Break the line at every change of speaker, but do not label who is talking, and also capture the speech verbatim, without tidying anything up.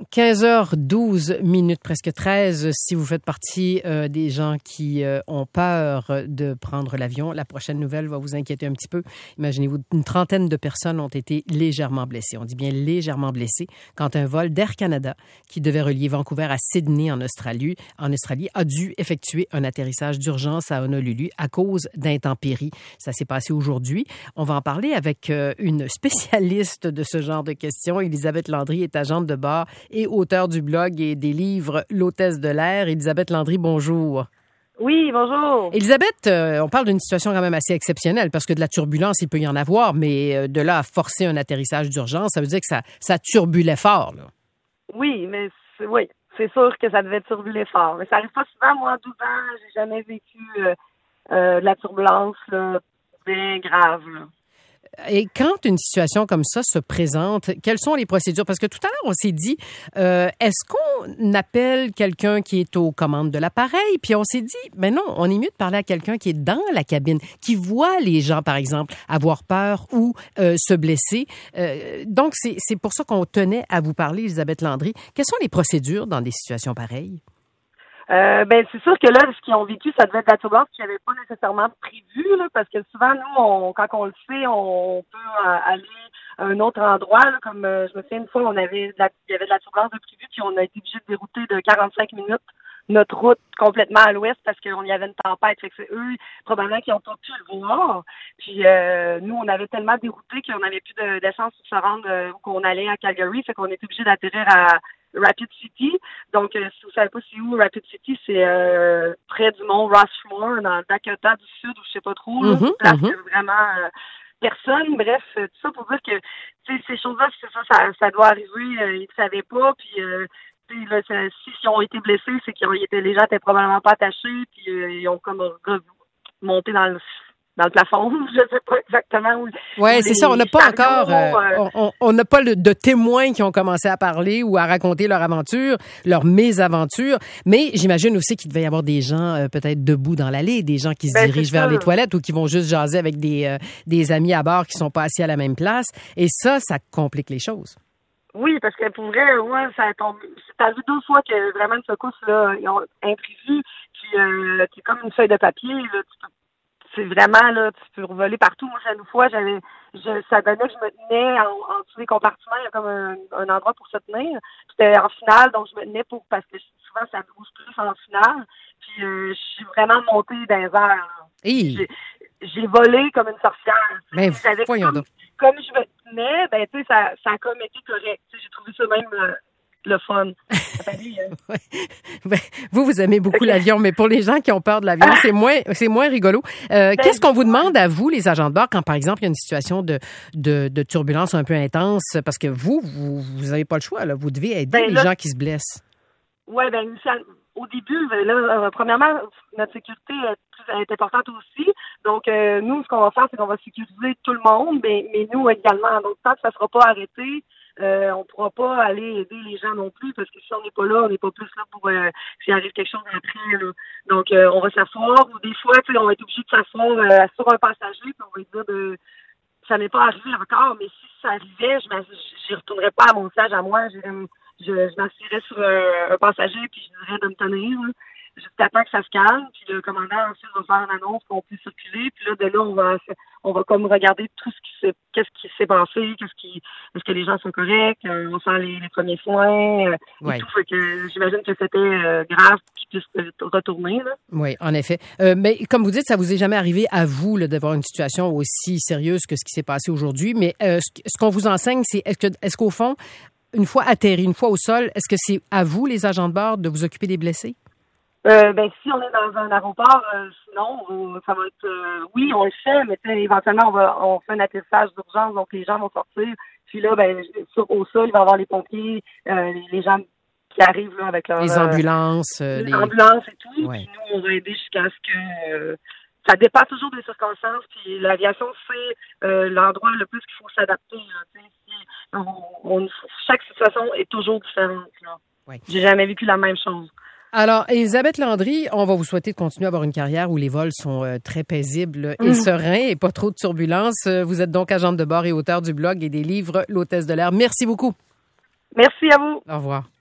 quinze heures douze minutes, presque treize. Si vous faites partie euh, des gens qui euh, ont peur de prendre l'avion, la prochaine nouvelle va vous inquiéter un petit peu. Imaginez-vous, une trentaine de personnes ont été légèrement blessées. On dit bien légèrement blessées quand un vol d'Air Canada qui devait relier Vancouver à Sydney en Australie, en Australie a dû effectuer un atterrissage d'urgence à Honolulu à cause d'intempéries. Ça s'est passé aujourd'hui. On va en parler avec euh, une spécialiste de ce genre de questions. Élisabeth Landry est agente de bord et auteure du blog et des livres L'hôtesse de l'air. Élisabeth Landry, bonjour.
Oui, bonjour.
Élisabeth, euh, on parle d'une situation quand même assez exceptionnelle parce que de la turbulence, il peut y en avoir, mais euh, de là à forcer un atterrissage d'urgence, ça veut dire que ça, ça turbulait fort, là.
Oui, mais c'est, oui, c'est sûr que ça devait turbuler fort. Mais ça arrive pas souvent. Moi, en douze ans, j'ai jamais vécu euh, euh, de la turbulence là, bien grave, là.
Et quand une situation comme ça se présente, quelles sont les procédures? Parce que tout à l'heure, on s'est dit, euh, est-ce qu'on appelle quelqu'un qui est aux commandes de l'appareil? Puis on s'est dit, mais non, on est mieux de parler à quelqu'un qui est dans la cabine, qui voit les gens, par exemple, avoir peur ou euh, se blesser. Euh, donc, c'est, c'est pour ça qu'on tenait à vous parler, Élisabeth Landry. Quelles sont les procédures dans des situations pareilles?
Euh, ben c'est sûr que là, ce qu'ils ont vécu, ça devait être la turbulence qu'ils n'avaient pas nécessairement prévu, là, parce que souvent, nous, on, quand on le sait, on peut euh, aller à un autre endroit, là, comme euh, je me souviens une fois, on avait de la, il y avait de la turbulence de prévu, puis on a été obligé de dérouter de quarante-cinq minutes notre route complètement à l'ouest parce qu'on y avait une tempête. Fait que c'est eux, probablement, qui n'ont pas pu le voir. Puis euh, nous, on avait tellement dérouté qu'on n'avait plus de, d'essence pour se rendre euh, où qu'on allait à Calgary. Fait qu'on était obligé d'atterrir à Rapid City. Donc, euh, si vous savez pas c'est où, Rapid City, c'est euh, près du mont Rushmore, dans le Dakota du Sud, ou je sais pas trop, là.
Mm-hmm,
Place
mm-hmm.
que vraiment euh, personne. Bref, tout ça pour dire que tu sais, ces choses-là, c'est ça, ça, ça doit arriver. Euh, ils ne savaient pas. Puis euh, Là, ça, si ils ont été blessés, c'est qu'ils ont été, les gens étaient probablement pas attachés, puis euh, ils ont comme monté dans le dans le plafond. Je sais pas exactement où.
Oui, c'est ça. On n'a pas
chariots,
encore, euh,
euh,
on n'a pas le, de témoins qui ont commencé à parler ou à raconter leur aventure, leur mésaventure. Mais j'imagine aussi qu'il devait y avoir des gens euh, peut-être debout dans l'allée, des gens qui se
ben,
dirigent vers les toilettes ou qui vont juste jaser avec des euh, des amis à bord qui sont pas assis à la même place. Et ça, ça complique les choses.
Oui, parce que pour vrai, ouais, ça tombe. C'est arrivé deux fois que vraiment une secousse là, ils ont imprévu, puis euh, c'est comme une feuille de papier, là, tu peux, c'est vraiment là, tu peux voler partout. Moi, une fois, j'avais, je, ça donnait que je me tenais en, en dessous des compartiments, il y a comme un, un endroit pour se tenir. C'était en finale, donc je me tenais pour parce que souvent ça bouge plus en finale. Puis euh, je suis vraiment montée dans les airs. Là. J'ai, j'ai volé comme une sorcière.
Mais voyons
comme,
donc.
Comme je me tenais, ben tu sais, ça, ça a comme été correct. T'sais, j'ai trouvé ça même euh, le fun.
Ouais. Ben, vous, vous aimez beaucoup okay. l'avion, mais pour les gens qui ont peur de l'avion, c'est moins, c'est moins rigolo. Euh, ben, qu'est-ce qu'on vous demande à vous, les agents de bord, quand par exemple il y a une situation de de, de turbulence un peu intense, parce que vous, vous, vous avez pas le choix, là, vous devez aider ben, les là, gens qui se blessent.
Oui, ben au début, là, euh, premièrement, notre sécurité est, est importante aussi. Donc, euh, nous, ce qu'on va faire, c'est qu'on va sécuriser tout le monde, mais, mais nous également. Donc, tant que ça ne sera pas arrêté, euh, on ne pourra pas aller aider les gens non plus, parce que si on n'est pas là, on n'est pas plus là pour euh, s'il arrive quelque chose après. Là. Donc, euh, on va s'asseoir, ou des fois, on va être obligé de s'asseoir euh, sur un passager, puis on va dire de ça n'est pas arrivé encore, mais si ça arrivait, je ne retournerais pas à mon siège à moi. Je, je, je m'assierais sur un, un passager, puis je dirais de me tenir, là, jusqu'à temps que ça se calme. Puis le commandant ensuite va faire une annonce qu'on peut circuler. Puis là, de là, on va on va comme regarder tout ce qui s'est qu'est-ce qui s'est passé, qu'est-ce qui est-ce que les gens sont corrects, euh, on sent les, les premiers soins, euh, ouais. et tout. Fait que j'imagine que c'était euh, grave qu'ils puissent retourner. Là.
Oui, en effet. Euh, mais comme vous dites, ça vous est jamais arrivé à vous là, d'avoir une situation aussi sérieuse que ce qui s'est passé aujourd'hui. Mais euh, ce, ce qu'on vous enseigne, c'est est-ce que est-ce qu'au fond, une fois atterri, une fois au sol, est-ce que c'est à vous, les agents de bord, de vous occuper des blessés?
Euh, ben si on est dans un aéroport, euh, sinon on, ça va être euh, oui on le fait, mais éventuellement on va on fait un atterrissage d'urgence, donc les gens vont sortir. Puis là, ben sur, au sol, il va y avoir les pompiers, euh, les, les gens qui arrivent là avec leurs
les ambulances,
euh, les
les
ambulances et tout.
Ouais.
Puis nous on va aider jusqu'à ce que euh, ça dépend toujours des circonstances. Puis l'aviation c'est euh, l'endroit le plus qu'il faut s'adapter. Là, si on, on, chaque situation est toujours différente. Là. Ouais. J'ai jamais vécu la même chose.
Alors, Élisabeth Landry, on va vous souhaiter de continuer à avoir une carrière où les vols sont euh, très paisibles et mmh. sereins et pas trop de turbulences. Vous êtes donc agente de bord et auteure du blog et des livres L'hôtesse de l'air. Merci beaucoup.
Merci à vous.
Au revoir.